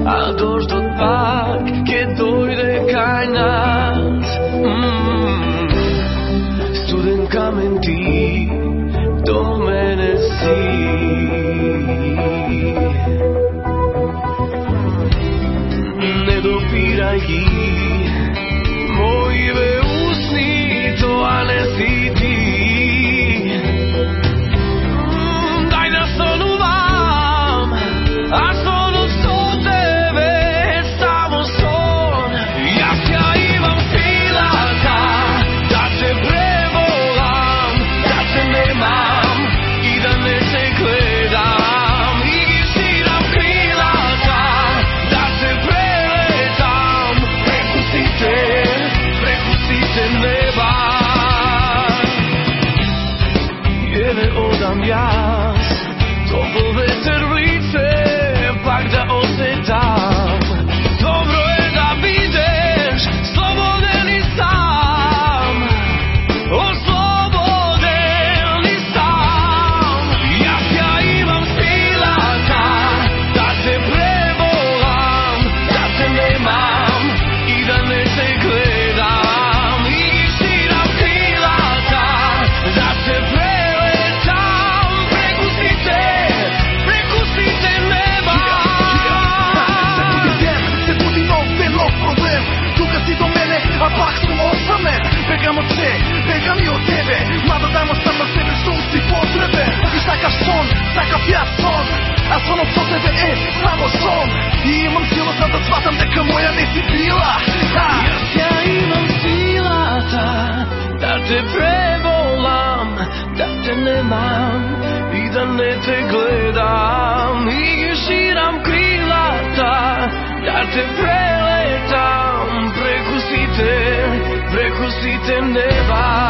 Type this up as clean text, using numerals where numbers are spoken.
a doštot pak keď dojde kaj nás. Studen kamen ty do mene si. Nedopíraj ich moje úsny, to a ne si ty. Daj na sonu vám a sonu so tebe samo son. Ja ťa imam chvíľaka, da te prevolám, da te nemám i da ne te gledám. I šíram chvíľaka, da te preletám, prekusite neba. Jene odam jas, to bol veter v lice, pak da osetám. Dobro je da budeš slobodený sám, oslobodený sám. Ja ťa imam chvíľaka, da te prevolám, da te nemám i da ne te gledám. I šíram chvíľaka, da te preletám, prekusite neba. Se budi nov problem, tuka si do mene, a pak sam osamen. Begam od sve, begam i od tebe, mada dajmo sam na sebe što si potreben. I takav son, takav ja son, a son od tebe samo son. I imam silu sad da shvatam neka moja nisi bila. Ja ťa imam chvíľata, da te prevolám, da te nemám i da ne te gledám. I šíram krílata, da te preletám, prekusite neba.